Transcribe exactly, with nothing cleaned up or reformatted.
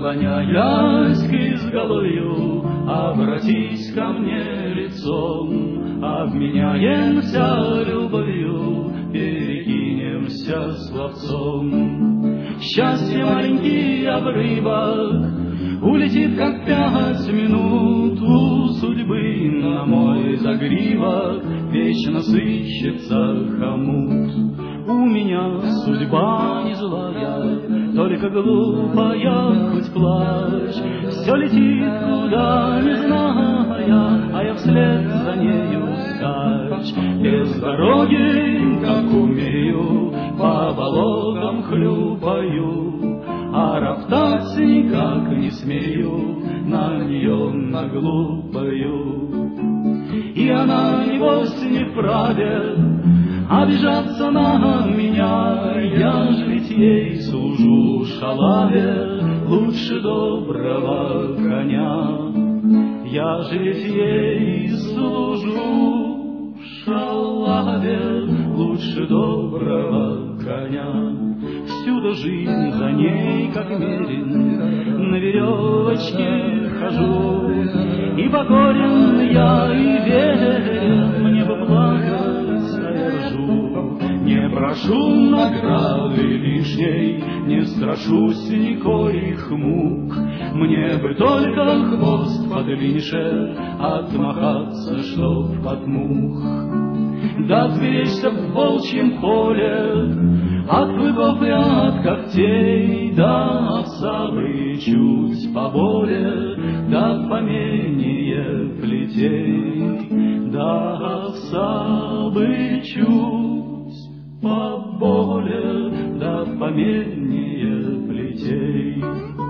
Склоняясь к изголовью, обратись ко мне лицом, обменяемся любовью, перекинемся словцом. Счастье маленький обрывок улетит, как пять минут у судьбы на мой загривок вечно сыщется хомут. У меня судьба не злая, только глупая, хоть плачь. Все летит куда не зная, а я вслед за нею скачь. Без дороги, как умею, по болотам хлюпаю, а роптать никак не смею на нее, на глупую. И она небось не вправе обижаться на меня, я ж ведь ей служу шалаве лучше доброго коня. Я ж ведь ей служу шалаве лучше доброго коня. Всюду жизнь за ней, как мерин, на веревочке хожу, и покорен я, и верен, мне бы плакать, а я ржу. Не прошу награды лишней, не страшусь никоих мук, мне бы только хвост подлиннее отмахаться, чтоб под мух. Да отберечься в волчьем поле от клыков и от когтей, да овса бы чуть поболе, да поменее плетей, да овса бы чуть поболе, да поменее плетей.